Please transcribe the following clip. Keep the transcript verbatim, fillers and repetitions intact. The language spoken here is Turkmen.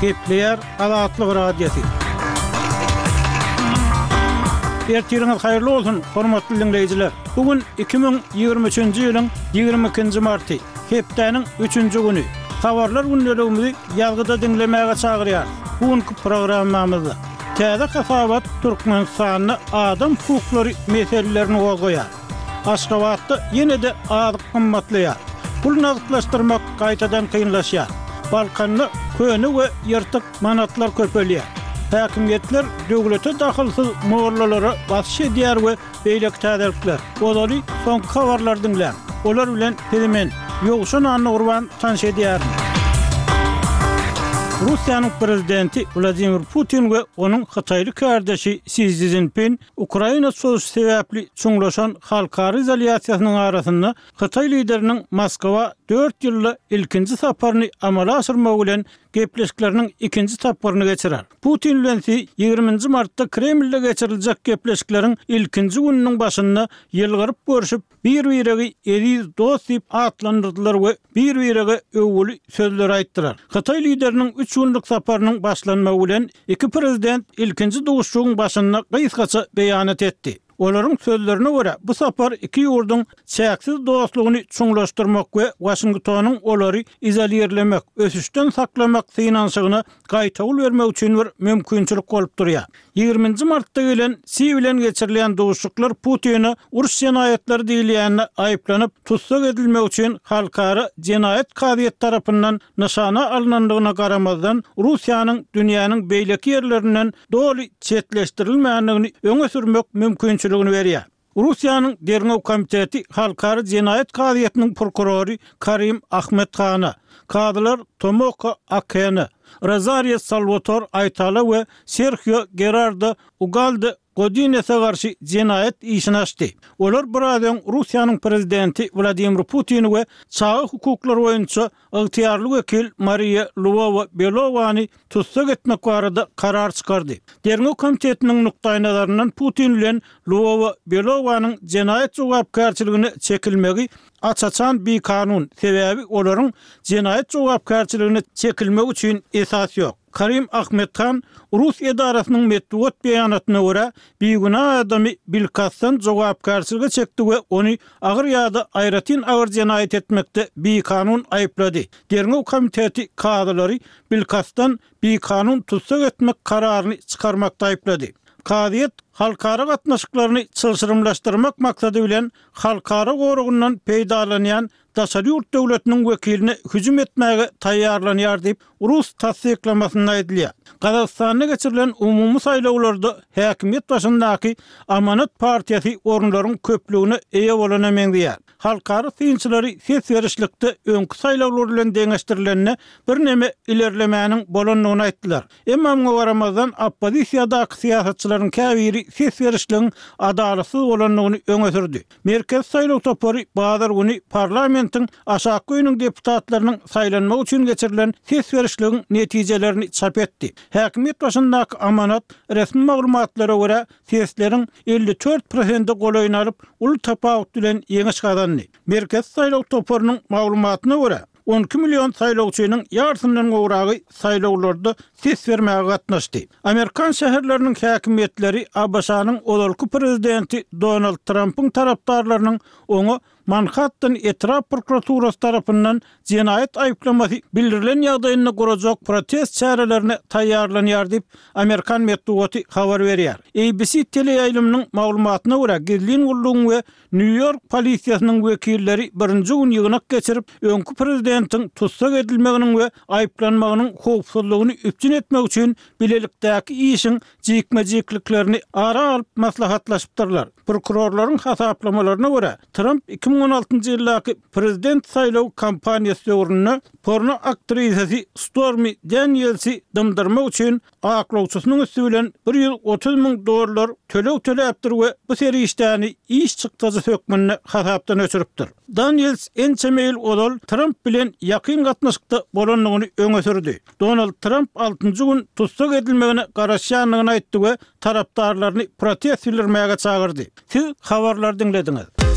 Gepleyer Azatlyk radiosu. Ertiriniz hayırlı olsun, hormatly dinleyijiler. Bugün iki bin ýygrimi üçinji ýylyň ýygrimi ikinji marty, hepdeniň üçünji güni. Habarlar günneligimizi ýalgyda dinlemäge çagyrýar. Bugünkü programmamyzda täze kasabat Türkmenistanyny adam hukuklary meselelerini gozgoýar. Aşgabatda ýene de azyk gymmatlaýar. Pul nagdlaşdyrmak gaýtadan kynlaşýar. Balkanyny köni we ýyrtyk manatlar köpelýär. Häkimiyetler döwlete dahylsyz morlalara basyş edýär we beýlek täzelikler. Olary soňky habarlar dinlän. Olar bilen hemen ýogşan anny urban tanış edýär. Russiýanyň prezidenti Vladimir Putin we onuň Hytaýly kardeşi Xi Jinping Ukraina soğuşy sebäpli çuňlaşan halkary izolýasiýasynyň arasynda Hytaý lideriniň Moskwa dört ýylly ilkinji saparyny amala aşyrmak bilen gepleşikleriniň ikinji taparyny geçirer. Putin bilen ýygrimiňji martda Kremlde geçiriljek gepleşikleriň ilkinji gününiň başynda ýylgyryp görüşip bir-birigi eriz dost diýip atlandyrdylar we bir-birige öwgüli sözler aýtdylar. Hytaý lideriniň üç günlük saparynyň başlanmagy bilen iki prezident ilkinji duguşçugyň başynda gysgaça beýanat etdi. Olaryň sözlerine görä, bu sapar iki ýurduň çäksiz dostlugyny çuňlaşdyrmak we Washingtonyň olary izolýerlemek, ösüşden saklamak synanşygyna gaýtagyl bermek üçin bir mümkinçilik bolup durýar. ýygrimiňji martda gelen Xi bilen geçirilen duguşçuklar Putin'i uruş jenaýetleri diýilýänine aýyplanyp tutsak edilmek üçin halkara jenaýet kadyet tarapyndan nyşana alynandygyna garamazdan Russiýanyň dünýäniň beýleki ýerlerinden doly çetleşdirilmänligini öňe sürmek mümkinçiligini berýär. Russiýanyň Derňew komiteti halkary jenaýet kadyetiniň prokurory Karim Ahmedkhana, kadylar Tomoko Akeny, Rosario Salvatore Aytala we Sergio Gerardo Ugalde Godinese garşy jenaýet işini açdy. Olar buradan Russiýanyň prezidenti Vladimir Putin we çağı hukuklar boýunça ygtyýarly wekil Maria Lvova-Belovany tutsak etmek barada karar çykardy. Derňew komitetiniň nukdaý nazaryndan Putin bilen Lvova-Belovanyň jenaýet jogapkärçiligini çekilmegi açaçan bir kanun sebäbi olaryň jenaýet jogapkärçiligini çekilmek üçin esas ýok. Karim Ahmedkhan Rus edarasynyň metbuat beýanatyna görä bir günah adamy bilkasdan jogapkärçiligi çekdi we ony agyr ýa-da aýratyn agyr jenaýet etmekde bir kanun aýyplady. Derňew komiteti kadylary bilkasdan bir kanun tutsak etmek kararyny çykarmakda aýyplady. Kadyet halkara gatnaşyklaryny çylşyrymlaşdyrmak maksady bilen halkara gorugundan peýdalanýan daşary ýurt döwletiniň wekiline hüjüm etmäge taýýarlanýar diýip Rus tasdiklamasyna aýdylýar. Gazakstanda geçirilen umumy saýlawlarda häkimiýet başyndaky Amanat partiýasy orunlaryň köpligine eýe bolan emendýär. Halkara synçylary ses berişlikde öňkü saýlawlar bilen deňeşdirilenine bir neme ilerlemäniň bolanlygyny aýtdylar. Emma muňa garamazdan oppozisiýadaky siýasatçylaryň käbiri ses berişligiň adalatsız bolanlygyny öňe sürdi. Merkez saýlaw topary bazar güni parlamentiň aşaky öňüň deputatlarynyň saýlanmagy üçin geçirilen ses berişligiň netijelerini çap etdi. Häkimiýet başyndaky Amanat resmi maglumatlara görä sesleriň elli dört prosenti golaýyny alyp ul tapawut bilen ýeňiş gazandy. Merkez saýlaw toparynyň maglumatyna görä on iki million saýlawçynyň ýartyndan gowragy saýlawlarda ses bermäge gatnaşdy. Amerikan şäherleriniň häkimiýetleri A B S-nyň olalky prezidenti Donald Trump'yň tarapdarlarynyň oňa Manhattan etraf prokuraturasy tarapyndan jenaýet aýyplamasy bildirilen ýagdaýyna gurajak protest çärelerini taýýarlanýar diýip Amerikan medeniýeti habar berýär. A B C teleýaýlymynyň maglumatyna görä Gizlin Gulluň we New York polisiýasynyň wekilleri birinji gün ýygnak geçirip öňkü prezidentiň tutsak edilmeginiň we aýyplanmagynyň howpsuzlygyny üpçün etmek üçin bilelikdäki işiň jikme-jikliklerini ara alyp maslahatlaşypdyrlar. Prokurorlaryň hasaplamalarına görä Trump iki bin on altynjy ýyllaky prezident saýlaw kampaniýasy döwründe porno aktrisasy Stormy Daniels'i dymdyrmak üçin aklawçysynyň üstü bilen bir ýyl otuz miň dollar tölew töläpdir we bu seri işläni iş çykdyjy sökmenine hasapdan öçüripdir. Daniels ençemeýil olal Trump bilen ýakyn gatnaşykda bolanlygyny öňe sürdi. Donald Trump altynjy gün tutsak edilmegine garaşýanlygyny aýtdy we tarapdarlaryny protest bildirmäge çagyrdy. Siz habarlar dinlediňiz.